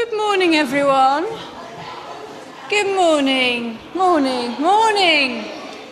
Good morning, everyone. Good morning. Morning.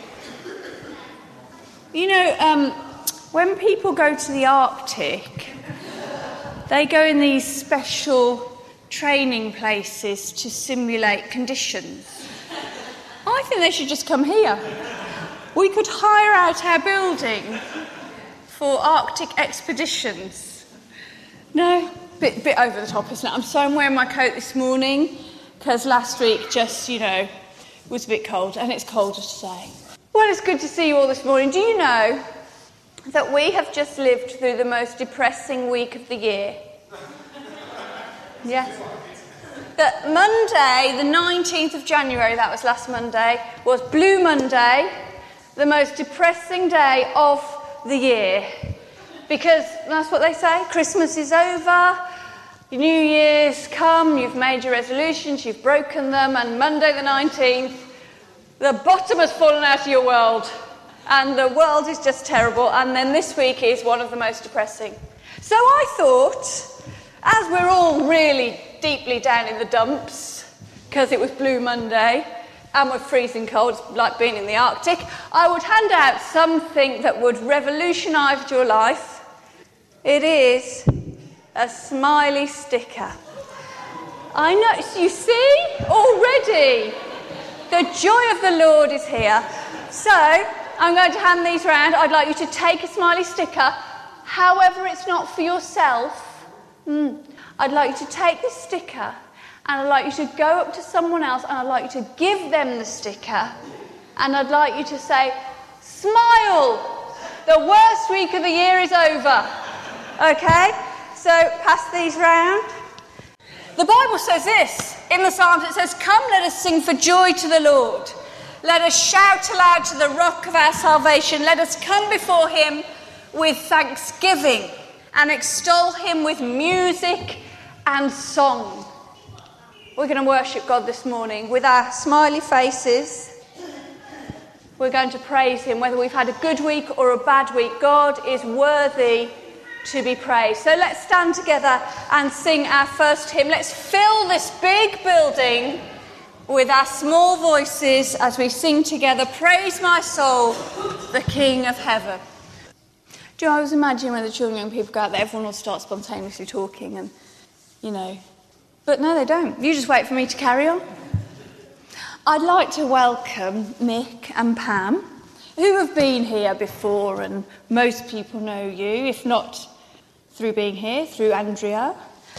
You know, when people go to the Arctic, they go in these special training places to simulate conditions. I think they should just come here. We could hire out our building for Arctic expeditions. No? Bit over the top, isn't it? I'm wearing my coat this morning because last week just, was a bit cold, and it's colder today. Well, it's good to see you all this morning. Do you know that we have just lived through the most depressing week of the year? Yeah. That Monday, the 19th of January, that was last Monday, was Blue Monday, the most depressing day of the year. Because that's what they say, Christmas is over, New Year's come, you've made your resolutions, you've broken them, and Monday the 19th, the bottom has fallen out of your world, and the world is just terrible, and then this week is one of the most depressing. So I thought, as we're all really deeply down in the dumps, because it was Blue Monday, and we're freezing cold, it's like being in the Arctic, I would hand out something that would revolutionise your life. It is a smiley sticker. I know, you see, already, the joy of the Lord is here. So, I'm going to hand these round. I'd like you to take a smiley sticker. However, it's not for yourself. I'd like you to take this sticker, and I'd like you to go up to someone else, and I'd like you to give them the sticker, and I'd like you to say, "Smile! The worst week of the year is over." Okay? So, pass these round. The Bible says this, in the Psalms, it says, "Come, let us sing for joy to the Lord. Let us shout aloud to the rock of our salvation. Let us come before him with thanksgiving and extol him with music and song." We're going to worship God this morning with our smiley faces. We're going to praise him, whether we've had a good week or a bad week. God is worthy to be praised. So let's stand together and sing our first hymn. Let's fill this big building with our small voices as we sing together, "Praise my soul, the King of heaven." Do you always imagine when the children and young people go out there, everyone will start spontaneously talking and, But no, they don't. You just wait for me to carry on. I'd like to welcome Mick and Pam, who have been here before, and most people know you, if not through being here, through Andrea.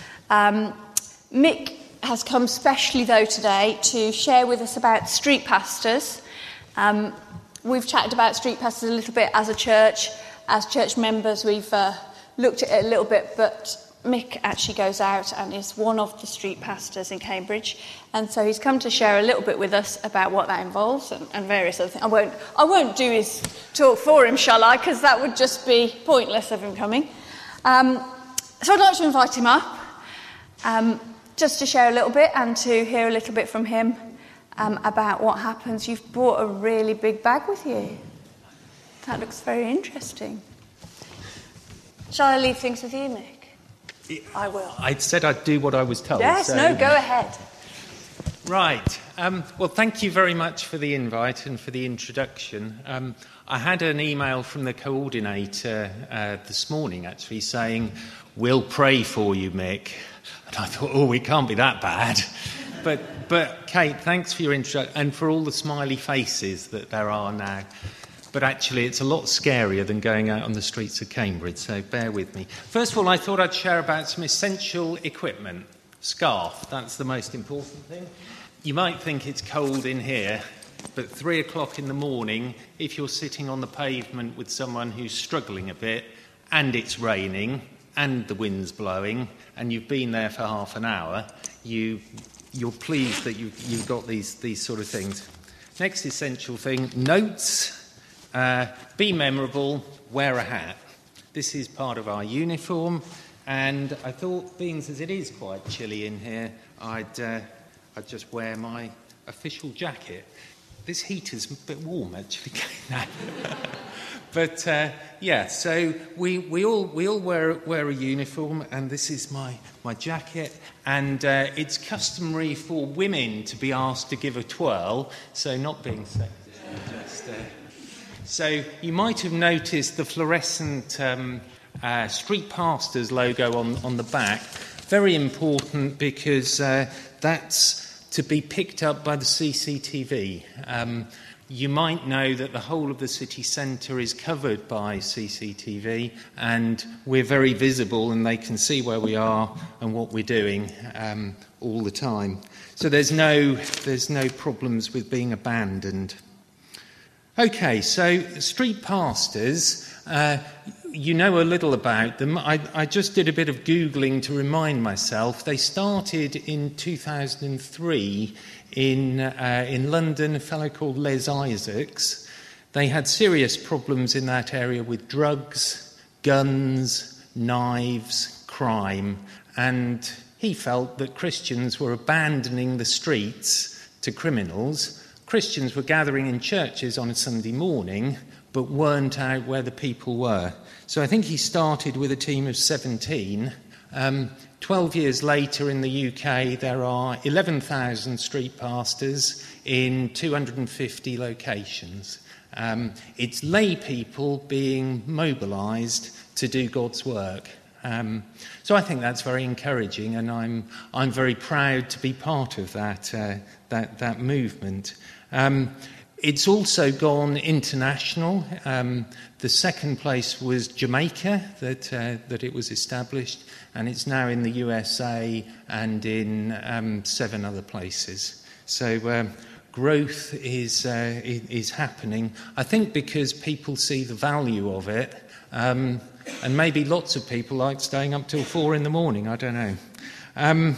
Mick has come specially, though, today to share with us about street pastors. We've chatted about street pastors a little bit as a church. As church members, we've looked at it a little bit, but Mick actually goes out and is one of the street pastors in Cambridge, and so he's come to share a little bit with us about what that involves and various other things. I won't do his talk for him, shall I? Because that would just be pointless of him coming. So I'd like to invite him up, just to share a little bit and to hear a little bit from him about what happens. You've brought a really big bag with you. That looks very interesting. Shall I leave things with you, Mick? I will. I said I'd do what I was told. Yes, so... no, go ahead. Right. Well, thank you very much for the invite and for the introduction. I had an email from the coordinator this morning, actually, saying, "We'll pray for you, Mick." And I thought, we can't be that bad. But Kate, thanks for your introduction and for all the smiley faces that there are now. But actually, it's a lot scarier than going out on the streets of Cambridge, so bear with me. First of all, I thought I'd share about some essential equipment. Scarf, that's the most important thing. You might think it's cold in here, but 3 o'clock in the morning, if you're sitting on the pavement with someone who's struggling a bit, and it's raining, and the wind's blowing, and you've been there for half an hour, you're pleased that you've got these sort of things. Next essential thing, notes. Be memorable, wear a hat. This is part of our uniform, and I thought, being as it is quite chilly in here, I'd just wear my official jacket. This heater's a bit warm, actually. But so we all wear a uniform, and this is my jacket, and it's customary for women to be asked to give a twirl, so not being sexist. So you might have noticed the fluorescent Street Pastors logo on the back. Very important because that's to be picked up by the CCTV. You might know that the whole of the city centre is covered by CCTV, and we're very visible, and they can see where we are and what we're doing all the time. So there's no problems with being abandoned. Okay, so Street Pastors, you know a little about them. I just did a bit of Googling to remind myself. They started in 2003 in London, a fellow called Les Isaacs. They had serious problems in that area with drugs, guns, knives, crime, and he felt that Christians were abandoning the streets to criminals. Christians were gathering in churches on a Sunday morning, but weren't out where the people were. So I think he started with a team of 17. 12 years later in the UK, there are 11,000 street pastors in 250 locations. It's lay people being mobilised to do God's work. So I think that's very encouraging, and I'm very proud to be part of that movement. It's also gone international. The second place was Jamaica, that it was established, and it's now in the USA and in 7 other places. So growth is happening. I think because people see the value of it, and maybe lots of people like staying up till 4 a.m, I don't know.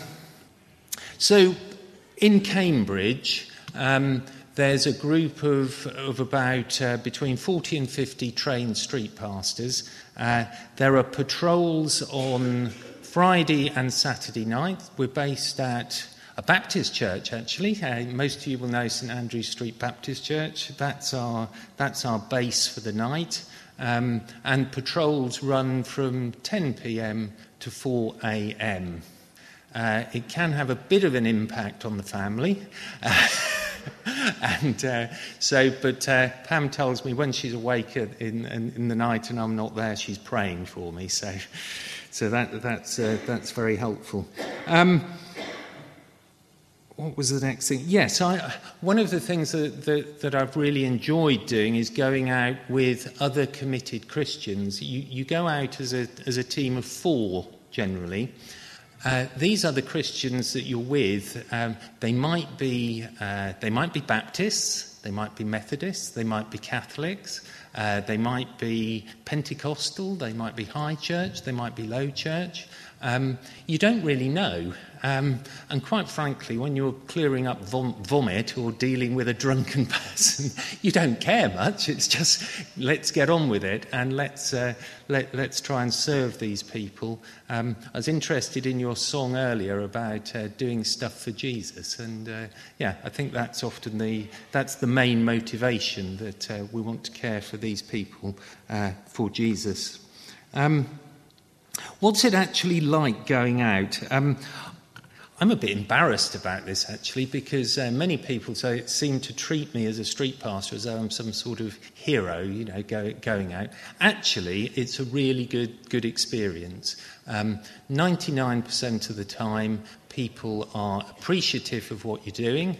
So in Cambridge, there's a group of about between 40 and 50 trained street pastors. There are patrols on Friday and Saturday night. We're based at a Baptist church, actually. Most of you will know St Andrew's Street Baptist Church. That's our base for the night. And patrols run from 10 p.m. to 4 a.m. It can have a bit of an impact on the family. But Pam tells me when she's awake in the night and I'm not there, she's praying for me. So that's very helpful. What was the next thing? Yes, one of the things that I've really enjoyed doing is going out with other committed Christians. You go out as a team of 4 generally. These other Christians that you're with, they might be Baptists, they might be Methodists, they might be Catholics, they might be Pentecostal, they might be high church, they might be low church. You don't really know. And quite frankly, when you're clearing up vomit or dealing with a drunken person, you don't care much. It's just, let's get on with it and let's try and serve these people. I was interested in your song earlier about doing stuff for Jesus. And I think that's often the main motivation, that we want to care for these people for Jesus. What's it actually like going out? I'm a bit embarrassed about this, actually, because many people seem to treat me as a street pastor as though I'm some sort of hero, going out. Actually, it's a really good experience. 99% of the time, people are appreciative of what you're doing.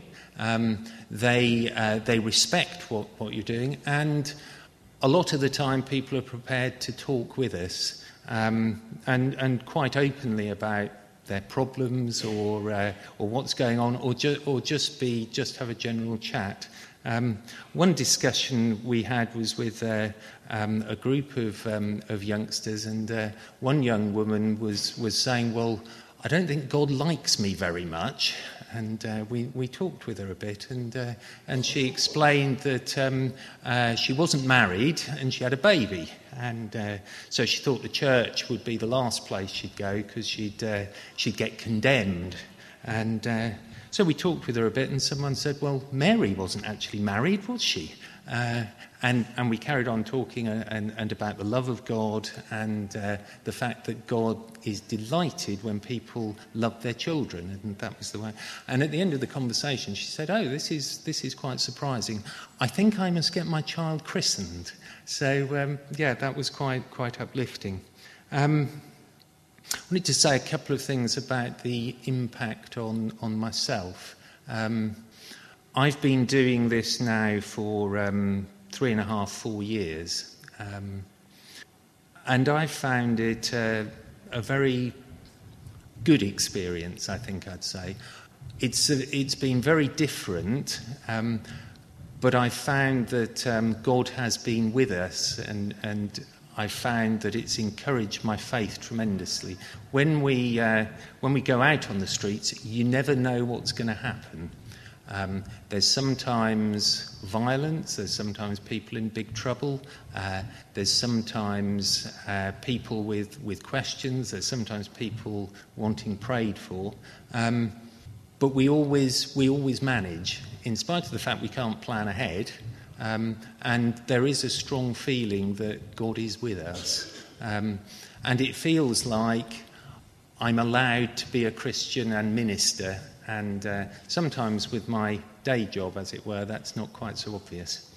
They respect what you're doing, and a lot of the time, people are prepared to talk with us and quite openly about their problems or what's going on, or just have a general chat. One discussion we had was with a group of youngsters, and one young woman was saying, "Well, I don't think God likes me very much." And we talked with her a bit, and she explained that she wasn't married and she had a baby, and so she thought the church would be the last place she'd go because she'd get condemned. And So we talked with her a bit, and someone said, well, Mary wasn't actually married, was she? And we carried on talking and about the love of God and the fact that God is delighted when people love their children, and that was the way. And at the end of the conversation, she said, "Oh, this is quite surprising. I think I must get my child christened." So that was quite uplifting. I wanted to say a couple of things about the impact on myself. I've been doing this now for 3.5, 4 years, and I found it a very good experience, I think I'd say. It's been very different, but I found that God has been with us, and I found that it's encouraged my faith tremendously. When we go out on the streets, you never know what's going to happen. There's sometimes violence, there's sometimes people in big trouble, there's sometimes people with questions, there's sometimes people wanting prayed for, but we always manage, in spite of the fact we can't plan ahead, and there is a strong feeling that God is with us, and it feels like I'm allowed to be a Christian and minister. And sometimes with my day job, as it were, that's not quite so obvious.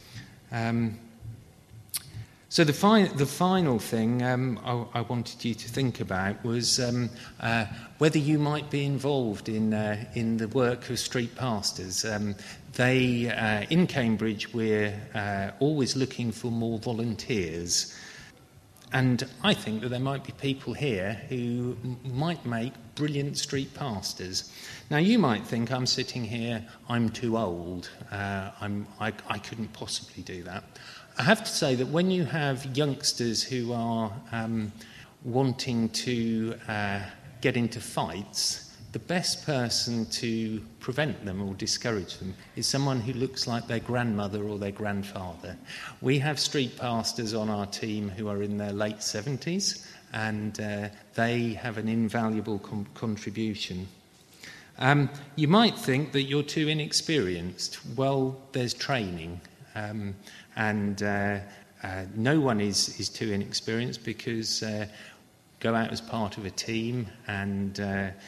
So the final thing I wanted you to think about was whether you might be involved in the work of street pastors. In Cambridge, we're always looking for more volunteers. And I think that there might be people here who might make brilliant street pastors. Now, you might think I'm sitting here, I'm too old, I couldn't possibly do that. I have to say that when you have youngsters who are wanting to get into fights, the best person to prevent them or discourage them is someone who looks like their grandmother or their grandfather. We have street pastors on our team who are in their late 70s, and they have an invaluable contribution. You might think that you're too inexperienced. Well, there's training, and no one is too inexperienced, because go out as part of a team, and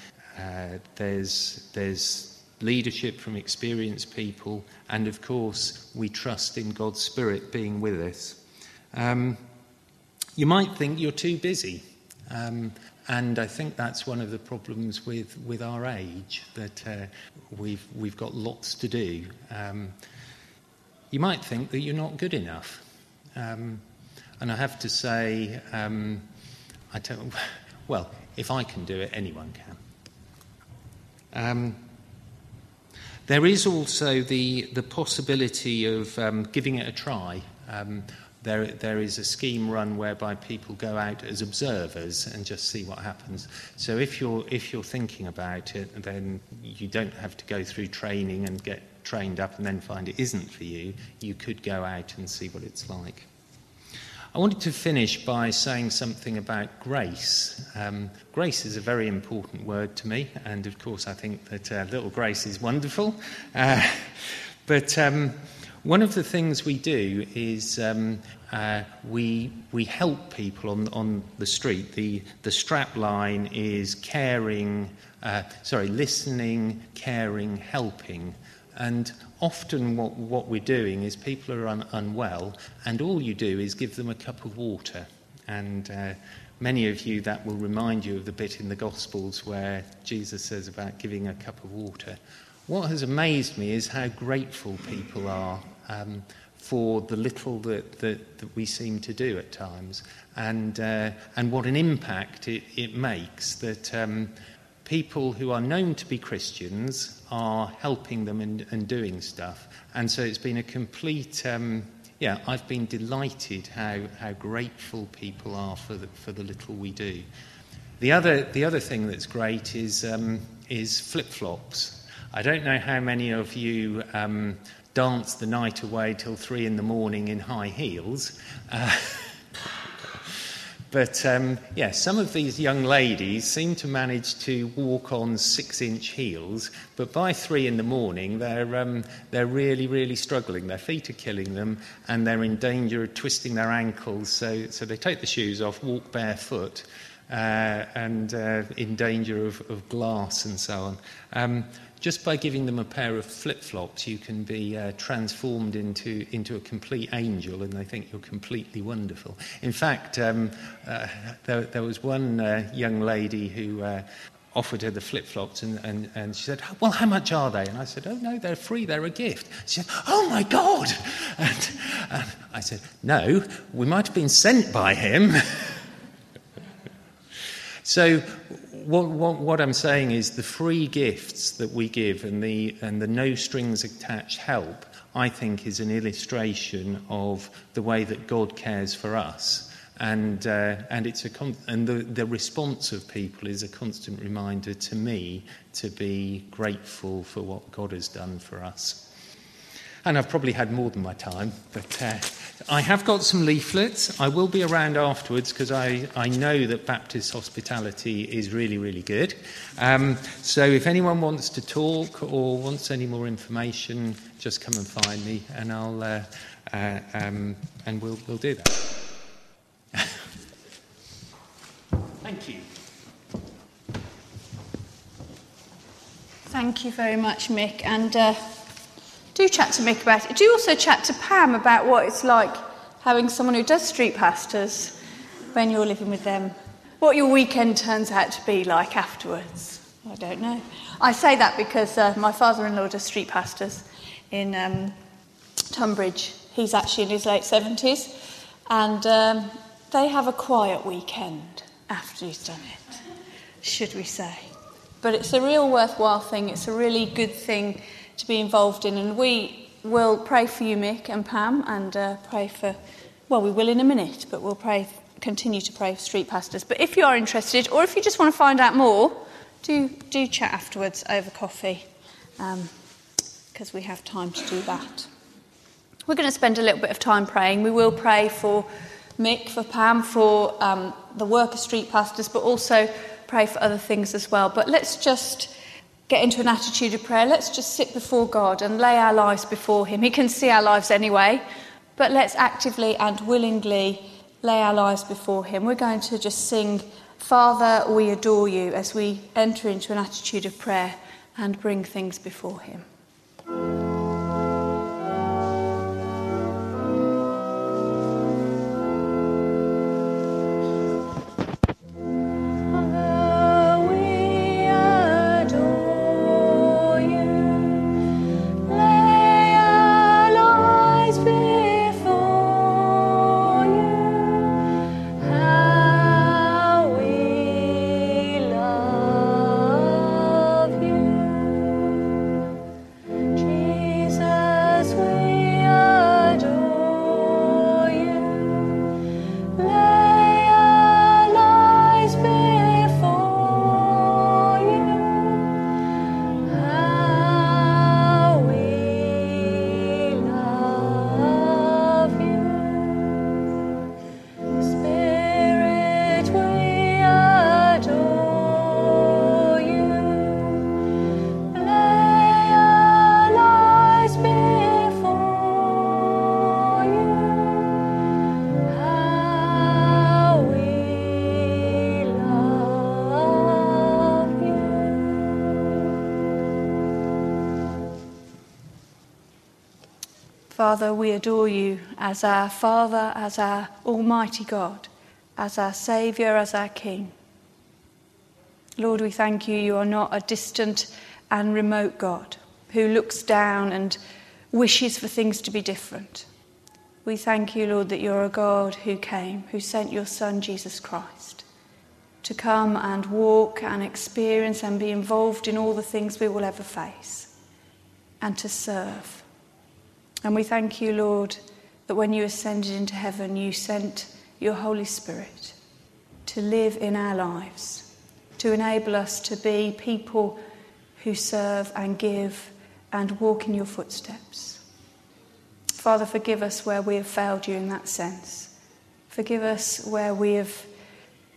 there's leadership from experienced people, and of course we trust in God's Spirit being with us. You might think you're too busy, and I think that's one of the problems with our age, that we've got lots to do. You might think that you're not good enough, and I have to say, if I can do it, anyone can. There is also the possibility of giving it a try. There is a scheme run whereby people go out as observers and just see what happens. So if you're thinking about it, then you don't have to go through training and get trained up and then find it isn't for you. You could go out and see what it's like. I wanted to finish by saying something about grace. Grace is a very important word to me, and of course I think that little Grace is wonderful. But one of the things we do is we help people on the street. The strap line is listening, caring, helping. And often what we're doing is people are unwell, and all you do is give them a cup of water. And many of you, that will remind you of the bit in the Gospels where Jesus says about giving a cup of water. What has amazed me is how grateful people are for the little that we seem to do at times, and what an impact it makes that people who are known to be Christians are helping them and doing stuff. And so it's been a complete, I've been delighted how grateful people are for the little we do. The other thing that's great is flip-flops. I don't know how many of you dance the night away till 3 a.m. in high heels. But some of these young ladies seem to manage to walk on 6-inch heels, but by 3 a.m, they're really, really struggling. Their feet are killing them, and they're in danger of twisting their ankles. So they take the shoes off, walk barefoot, and in danger of glass and so on. Just by giving them a pair of flip-flops, you can be transformed into a complete angel, and they think you're completely wonderful. In fact, there was one young lady who offered her the flip-flops, and she said, "Well, how much are they?" And I said, "Oh, no, they're free, they're a gift." She said, "Oh, my God!" And I said, "No, we might have been sent by him." So what I'm saying is the free gifts that we give and the no strings attached help, I think, is an illustration of the way that God cares for us, and the response of people is a constant reminder to me to be grateful for what God has done for us. And I've probably had more than my time, but I have got some leaflets. I will be around afterwards because I know that Baptist hospitality is really, really good. So if anyone wants to talk or wants any more information, just come and find me, and I'll and we'll do that. Thank you. Thank you very much, Mick, and do chat to Mick about it. Do also chat to Pam about what it's like having someone who does street pastors when you're living with them. What your weekend turns out to be like afterwards. I don't know. I say that because my father-in-law does street pastors in Tunbridge. He's actually in his late 70s, and they have a quiet weekend after he's done it, should we say. But it's a real worthwhile thing. It's a really good thing to be involved in, and we will pray for you, Mick and Pam, and pray for, well, we will in a minute, but we'll continue to pray for street pastors. But if you are interested, or if you just want to find out more, do chat afterwards over coffee, because we have time to do that. We're going to spend a little bit of time praying. We will pray for Mick, for Pam, for the work of street pastors, but also pray for other things as well. But let's just get into an attitude of prayer. Let's just sit before God and lay our lives before him. He can see our lives anyway, but let's actively and willingly lay our lives before him. We're going to just sing, "Father, we adore you," as we enter into an attitude of prayer and bring things before him. Father, we adore you as our Father, as our Almighty God, as our Saviour, as our King. Lord, we thank you. You are not a distant and remote God who looks down and wishes for things to be different. We thank you, Lord, that you're a God who came, who sent your Son, Jesus Christ, to come and walk and experience and be involved in all the things we will ever face, and to serve. And we thank you, Lord, that when you ascended into heaven, you sent your Holy Spirit to live in our lives, to enable us to be people who serve and give and walk in your footsteps. Father, forgive us where we have failed you in that sense. Forgive us where we have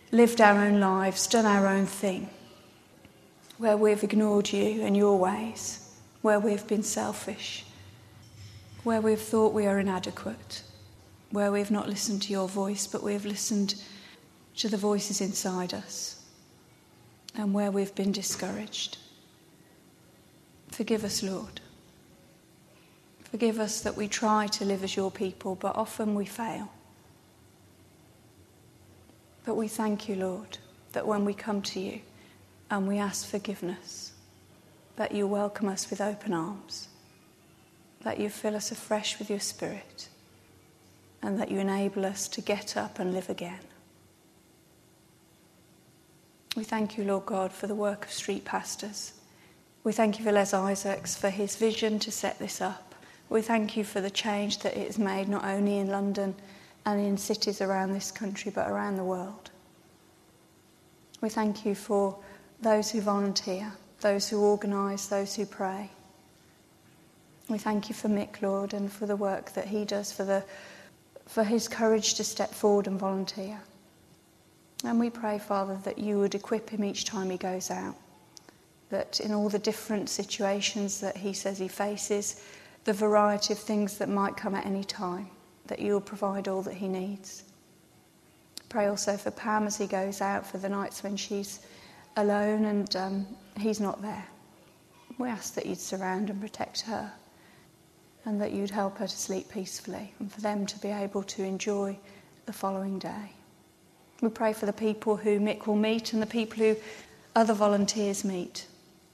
lived our own lives, done our own thing, where we've ignored you and your ways, where we've been selfish, where we've thought we are inadequate, where we've not listened to your voice, but we've listened to the voices inside us, and where we've been discouraged. Forgive us, Lord. Forgive us that we try to live as your people, but often we fail. But we thank you, Lord, that when we come to you and we ask forgiveness, that you welcome us with open arms, that you fill us afresh with your Spirit, and that you enable us to get up and live again. We thank you, Lord God, for the work of street pastors. We thank you for Les Isaacs, for his vision to set this up. We thank you for the change that it has made, not only in London and in cities around this country, but around the world. We thank you for those who volunteer, those who organise, those who pray. We thank you for Mick, Lord, and for the work that he does, for his courage to step forward and volunteer. And we pray, Father, that you would equip him each time he goes out, that in all the different situations that he says he faces, the variety of things that might come at any time, that you will provide all that he needs. Pray also for Pam as he goes out, for the nights when she's alone and he's not there. We ask that you'd surround and protect her, and that you'd help her to sleep peacefully, and for them to be able to enjoy the following day. We pray for the people who Mick will meet and the people who other volunteers meet.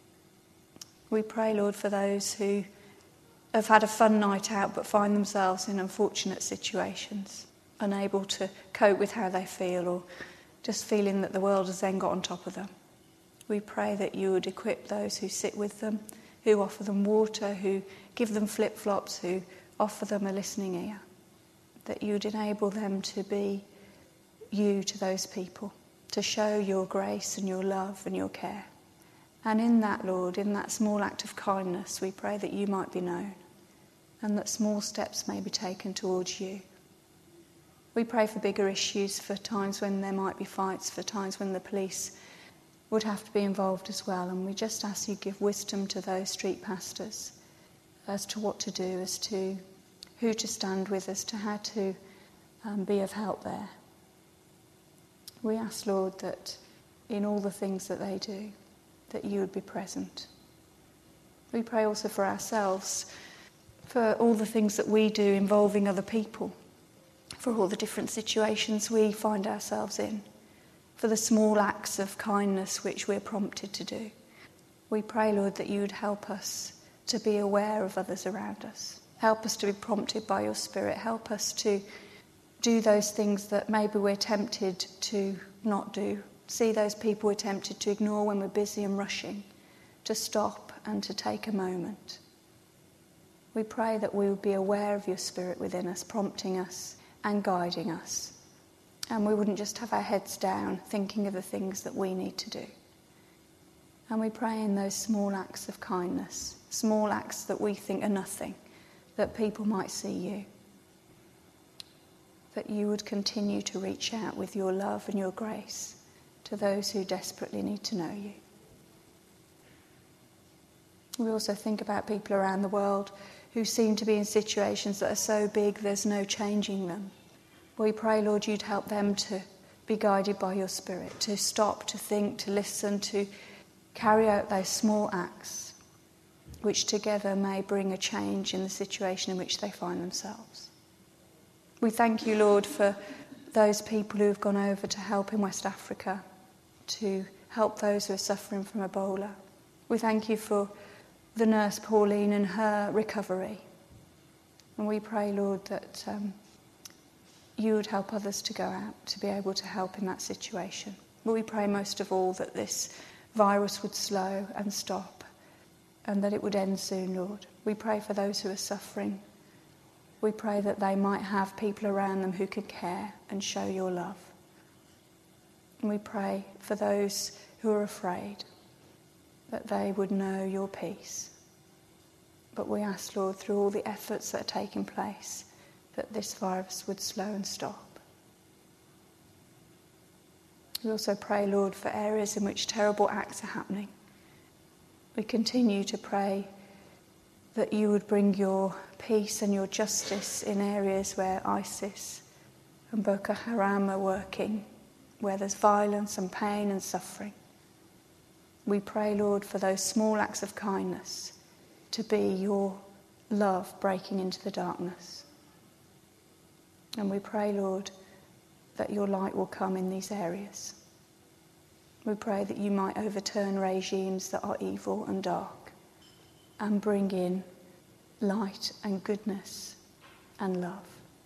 We pray, Lord, for those who have had a fun night out but find themselves in unfortunate situations, unable to cope with how they feel, or just feeling that the world has then got on top of them. We pray that you would equip those who sit with them, who offer them water, who give them flip-flops, who offer them a listening ear, that you would enable them to be you to those people, to show your grace and your love and your care. And in that, Lord, in that small act of kindness, we pray that you might be known and that small steps may be taken towards you. We pray for bigger issues, for times when there might be fights, for times when the police would have to be involved as well. And we just ask you give wisdom to those street pastors as to what to do, as to who to stand with, as to how to be of help there. We ask, Lord, that in all the things that they do, that you would be present. We pray also for ourselves, for all the things that we do involving other people, for all the different situations we find ourselves in, for the small acts of kindness which we're prompted to do. We pray, Lord, that you would help us to be aware of others around us. Help us to be prompted by your Spirit. Help us to do those things that maybe we're tempted to not do. See those people we're tempted to ignore when we're busy and rushing, to stop and to take a moment. We pray that we would be aware of your Spirit within us, prompting us and guiding us. And we wouldn't just have our heads down thinking of the things that we need to do. And we pray in those small acts of kindness, small acts that we think are nothing, that people might see you. That you would continue to reach out with your love and your grace to those who desperately need to know you. We also think about people around the world who seem to be in situations that are so big there's no changing them. We pray, Lord, you'd help them to be guided by your Spirit, to stop, to think, to listen, to carry out those small acts which together may bring a change in the situation in which they find themselves. We thank you, Lord, for those people who have gone over to help in West Africa, to help those who are suffering from Ebola. We thank you for the nurse Pauline and her recovery. And we pray, Lord, that you would help others to go out to be able to help in that situation. But we pray most of all that this virus would slow and stop and that it would end soon, Lord. We pray for those who are suffering. We pray that they might have people around them who can care and show your love. And we pray for those who are afraid, that they would know your peace. But we ask, Lord, through all the efforts that are taking place, that this virus would slow and stop. We also pray, Lord, for areas in which terrible acts are happening. We continue to pray that you would bring your peace and your justice in areas where ISIS and Boko Haram are working, where there's violence and pain and suffering. We pray, Lord, for those small acts of kindness to be your love breaking into the darkness. And we pray, Lord, that your light will come in these areas. We pray that you might overturn regimes that are evil and dark and bring in light and goodness and love.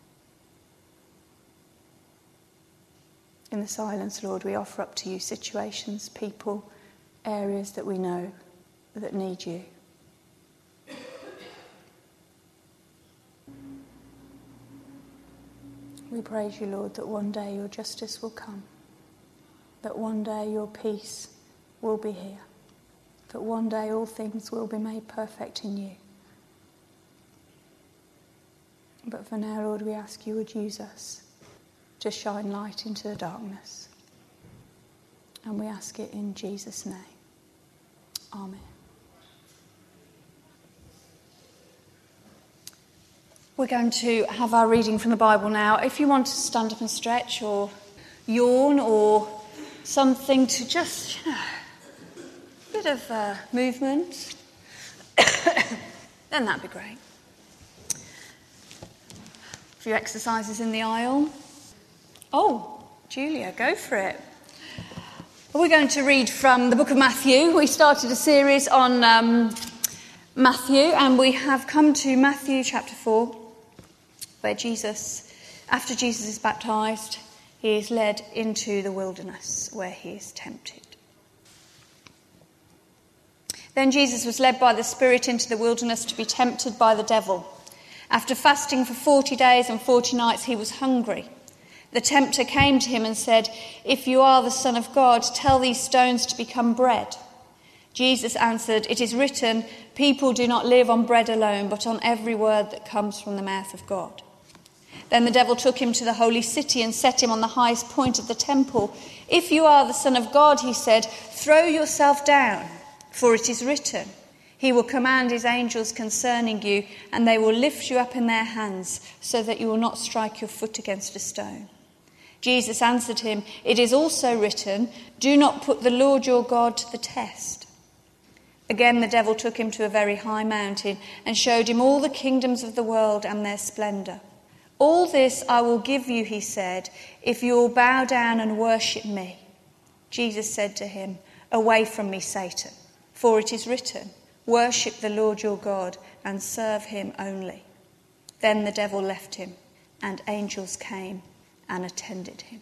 In the silence, Lord, we offer up to you situations, people, areas that we know that need you. We praise you, Lord, that one day your justice will come, that one day your peace will be here, that one day all things will be made perfect in you. But for now, Lord, we ask you would use us to shine light into the darkness. And we ask it in Jesus' name. Amen. We're going to have our reading from the Bible now. If you want to stand up and stretch or yawn or something to just, a bit of movement, then that'd be great. A few exercises in the aisle. Oh, Julia, go for it. We're going to read from the book of Matthew. We started a series on Matthew, and we have come to Matthew chapter 4, where Jesus, after Jesus is baptised, he is led into the wilderness where he is tempted. Then Jesus was led by the Spirit into the wilderness to be tempted by the devil. After fasting for 40 days and 40 nights, he was hungry. The tempter came to him and said, "If you are the Son of God, tell these stones to become bread." Jesus answered, "It is written, people do not live on bread alone, but on every word that comes from the mouth of God." Then the devil took him to the holy city and set him on the highest point of the temple. "If you are the Son of God," he said, "throw yourself down, for it is written, he will command his angels concerning you, and they will lift you up in their hands, so that you will not strike your foot against a stone." Jesus answered him, "It is also written, do not put the Lord your God to the test." Again the devil took him to a very high mountain and showed him all the kingdoms of the world and their splendour. "All this I will give you," he said, "if you will bow down and worship me." Jesus said to him, "Away from me, Satan, for it is written, worship the Lord your God and serve him only." Then the devil left him, and angels came and attended him.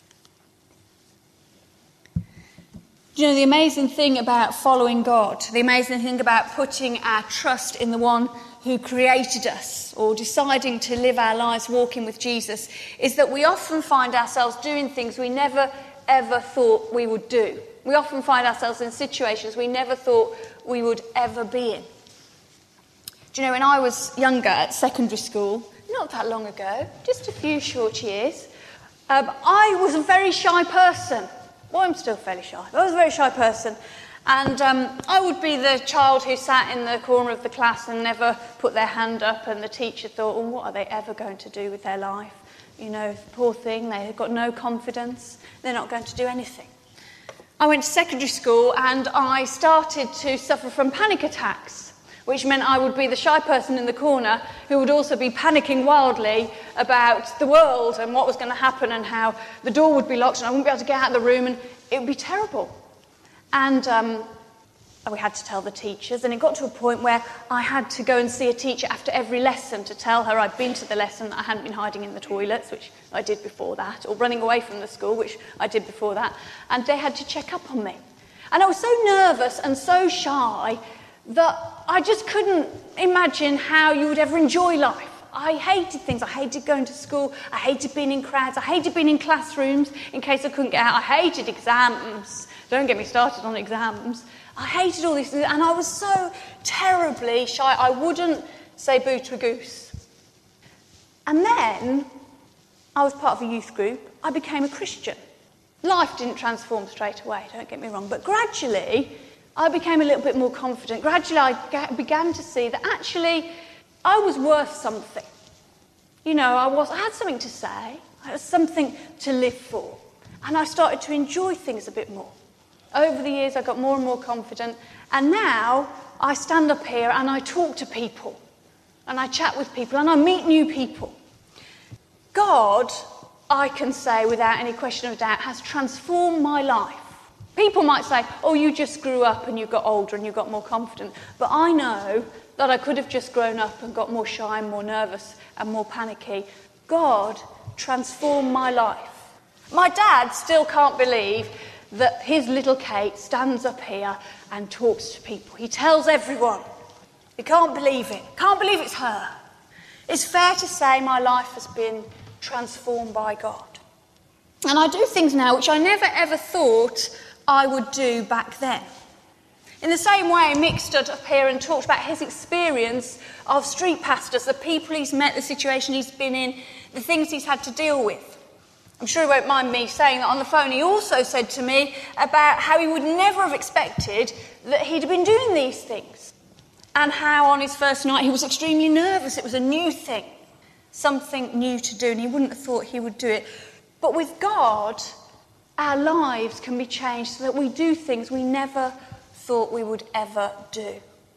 You know, the amazing thing about following God, the amazing thing about putting our trust in the one who created us, or deciding to live our lives walking with Jesus, is that we often find ourselves doing things we never ever thought we would do. We often find ourselves in situations we never thought we would ever be in. Do you know, when I was younger at secondary school, not that long ago, just a few short years, I was a very shy person. Well, I'm still fairly shy. I was a very shy person. And I would be the child who sat in the corner of the class and never put their hand up, and the teacher thought, well, what are they ever going to do with their life? You know, poor thing, they've got no confidence. They're not going to do anything. I went to secondary school and I started to suffer from panic attacks, which meant I would be the shy person in the corner who would also be panicking wildly about the world and what was going to happen and how the door would be locked and I wouldn't be able to get out of the room, and it would be terrible. And we had to tell the teachers, and it got to a point where I had to go and see a teacher after every lesson to tell her I'd been to the lesson, that I hadn't been hiding in the toilets, which I did before that, or running away from the school, which I did before that, and they had to check up on me. And I was so nervous and so shy that I just couldn't imagine how you would ever enjoy life. I hated things. I hated going to school. I hated being in crowds. I hated being in classrooms in case I couldn't get out. I hated exams. Don't get me started on exams. I hated all these things, and I was so terribly shy. I wouldn't say boo to a goose. And then I was part of a youth group. I became a Christian. Life didn't transform straight away, don't get me wrong, but gradually I became a little bit more confident. Gradually I began to see that actually I was worth something. You know, I had something to say, I had something to live for, and I started to enjoy things a bit more. Over the years I got more and more confident, and now I stand up here and I talk to people, and I chat with people, and I meet new people. God, I can say without any question of doubt, has transformed my life. People might say, oh, you just grew up and you got older and you got more confident. But I know that I could have just grown up and got more shy and more nervous and more panicky. God transformed my life. My dad still can't believe that his little Kate stands up here and talks to people. He tells everyone. He can't believe it. Can't believe it's her. It's fair to say my life has been transformed by God. And I do things now which I never ever thought I would do back then. In the same way, Mick stood up here and talked about his experience of street pastors, the people he's met, the situation he's been in, the things he's had to deal with. I'm sure he won't mind me saying that on the phone. He also said to me about how he would never have expected that he'd been doing these things, and how on his first night he was extremely nervous. It was a new thing, something new to do, and he wouldn't have thought he would do it. But with God, our lives can be changed so that we do things we never thought we would ever do.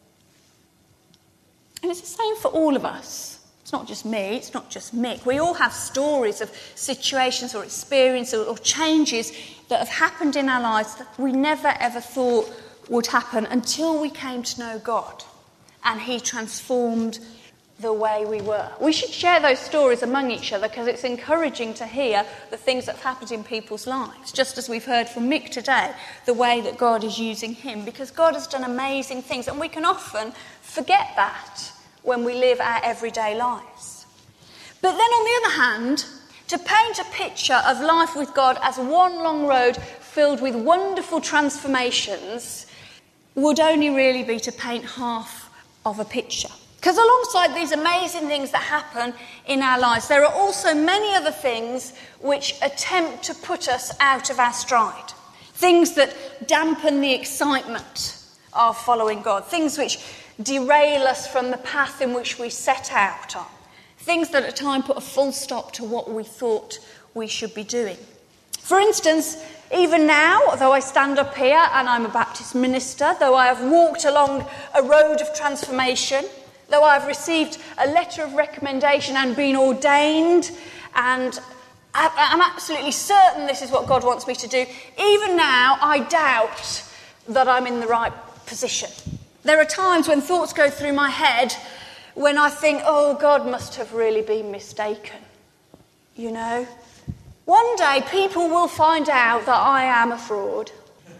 And it's the same for all of us. It's not just me, it's not just Mick. We all have stories of situations or experiences or changes that have happened in our lives that we never ever thought would happen until we came to know God and He transformed the way we were. We should share those stories among each other because it's encouraging to hear the things that have happened in people's lives, just as we've heard from Mick today, the way that God is using him, because God has done amazing things, and we can often forget that when we live our everyday lives. But then on the other hand, to paint a picture of life with God as one long road filled with wonderful transformations would only really be to paint half of a picture. Because alongside these amazing things that happen in our lives, there are also many other things which attempt to put us out of our stride. Things that dampen the excitement of following God. Things which derail us from the path in which we set out on. Things that at times put a full stop to what we thought we should be doing. For instance, even now, though I stand up here and I'm a Baptist minister, though I have walked along a road of transformation, though I've received a letter of recommendation and been ordained, and I'm absolutely certain this is what God wants me to do, even now I doubt that I'm in the right position. There are times when thoughts go through my head when I think, oh, God must have really been mistaken. You know? One day people will find out that I am a fraud.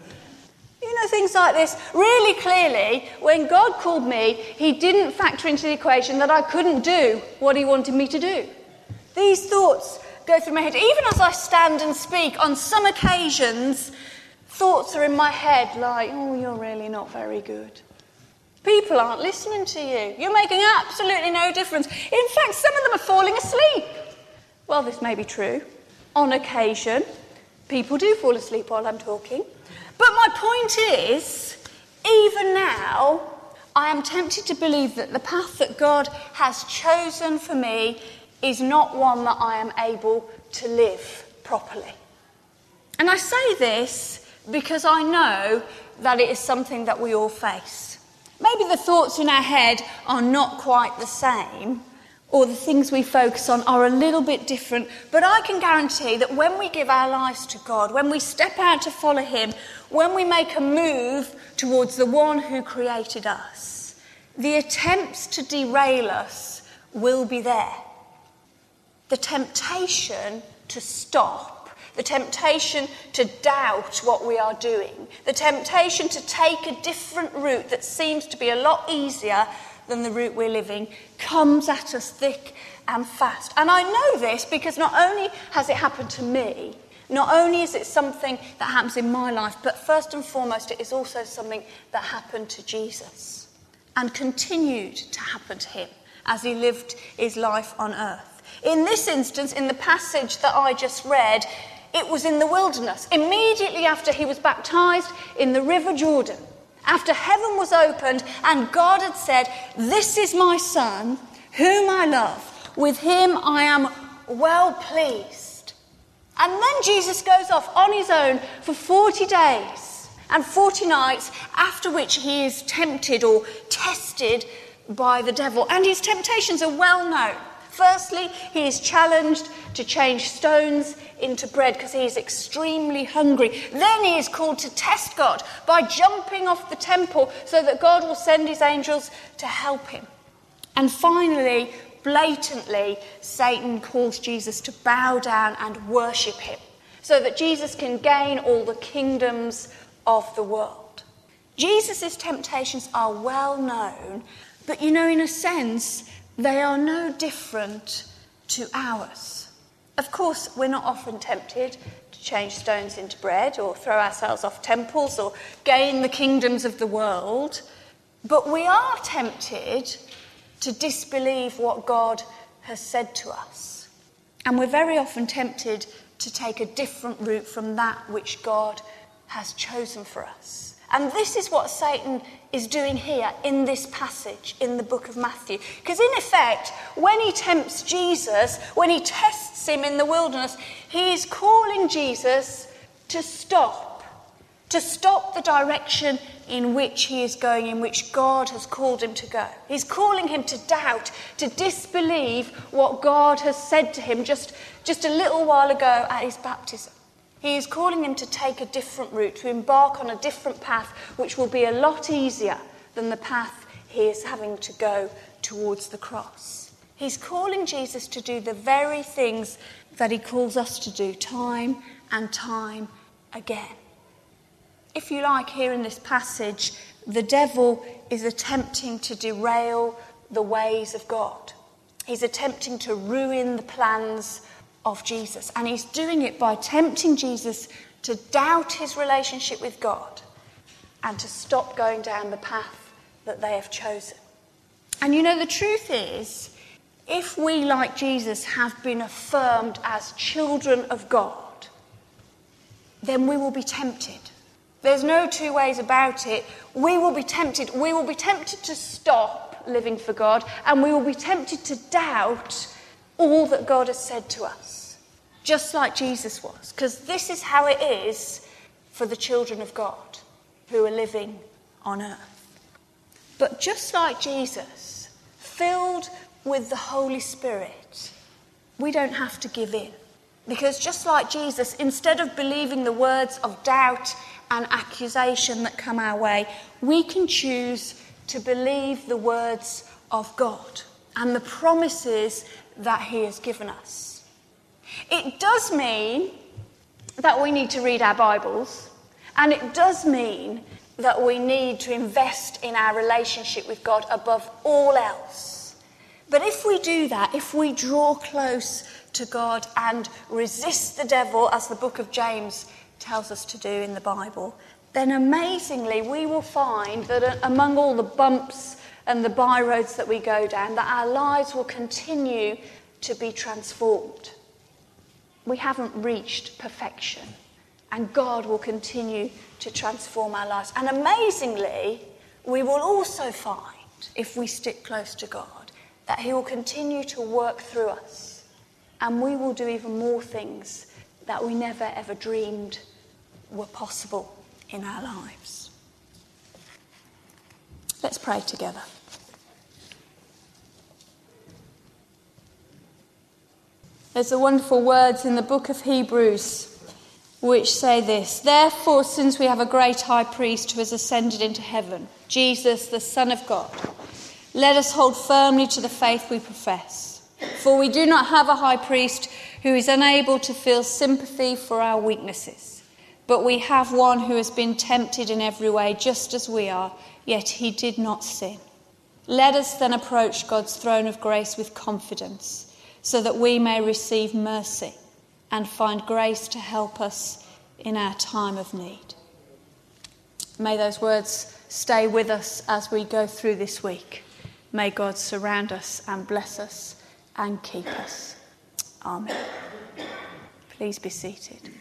You know, things like this. Really clearly, when God called me, He didn't factor into the equation that I couldn't do what He wanted me to do. These thoughts go through my head. Even as I stand and speak, on some occasions, thoughts are in my head like, oh, you're really not very good. People aren't listening to you. You're making absolutely no difference. In fact, some of them are falling asleep. Well, this may be true. On occasion, people do fall asleep while I'm talking. But my point is, even now, I am tempted to believe that the path that God has chosen for me is not one that I am able to live properly. And I say this because I know that it is something that we all face. Maybe the thoughts in our head are not quite the same, or the things we focus on are a little bit different, but I can guarantee that when we give our lives to God, when we step out to follow Him, when we make a move towards the one who created us, the attempts to derail us will be there. The temptation to stop, the temptation to doubt what we are doing, the temptation to take a different route that seems to be a lot easier than the route we're living, comes at us thick and fast. And I know this because not only has it happened to me, not only is it something that happens in my life, but first and foremost it is also something that happened to Jesus and continued to happen to Him as He lived His life on earth. In this instance, in the passage that I just read, It was in the wilderness, immediately after he was baptized in the River Jordan, after heaven was opened and God had said, "This is my son, whom I love. With him I am well pleased." And then Jesus goes off on his own for 40 days and 40 nights, after which he is tempted or tested by the devil. And his temptations are well known. Firstly, he is challenged to change stones into bread because he is extremely hungry. Then he is called to test God by jumping off the temple so that God will send his angels to help him. And finally, blatantly, Satan calls Jesus to bow down and worship him so that Jesus can gain all the kingdoms of the world. Jesus' temptations are well known, but in a sense, they are no different to ours. Of course, we're not often tempted to change stones into bread or throw ourselves off temples or gain the kingdoms of the world, but we are tempted to disbelieve what God has said to us. And we're very often tempted to take a different route from that which God has chosen for us. And this is what Satan is doing here in this passage in the book of Matthew. Because in effect, when he tempts Jesus, when he tests him in the wilderness, he is calling Jesus to stop the direction in which he is going, in which God has called him to go. He's calling him to doubt, to disbelieve what God has said to him just a little while ago at his baptism. He is calling him to take a different route, to embark on a different path, which will be a lot easier than the path he is having to go towards the cross. He's calling Jesus to do the very things that he calls us to do time and time again. If you like, here in this passage, the devil is attempting to derail the ways of God. He's attempting to ruin the plans of Jesus. And he's doing it by tempting Jesus to doubt his relationship with God and to stop going down the path that they have chosen. And the truth is, if we, like Jesus, have been affirmed as children of God, then we will be tempted. There's no two ways about it. We will be tempted. We will be tempted to stop living for God, and we will be tempted to doubt all that God has said to us, just like Jesus was, because this is how it is for the children of God who are living on earth. But just like Jesus, filled with the Holy Spirit, we don't have to give in, because just like Jesus, instead of believing the words of doubt and accusation that come our way, we can choose to believe the words of God and the promises that he has given us. It does mean that we need to read our Bibles, and it does mean that we need to invest in our relationship with God above all else. But if we do that, if we draw close to God and resist the devil, as the book of James tells us to do in the Bible, then amazingly we will find that among all the bumps and the byroads that we go down, that our lives will continue to be transformed. We haven't reached perfection, and God will continue to transform our lives. And amazingly, we will also find, if we stick close to God, that he will continue to work through us, and we will do even more things that we never ever dreamed were possible in our lives. Let's pray together. There's the wonderful words in the book of Hebrews which say this: "Therefore, since we have a great high priest who has ascended into heaven, Jesus, the Son of God, let us hold firmly to the faith we profess. For we do not have a high priest who is unable to feel sympathy for our weaknesses, but we have one who has been tempted in every way, just as we are, yet he did not sin. Let us then approach God's throne of grace with confidence, so that we may receive mercy and find grace to help us in our time of need." May those words stay with us as we go through this week. May God surround us and bless us and keep us. Amen. Please be seated.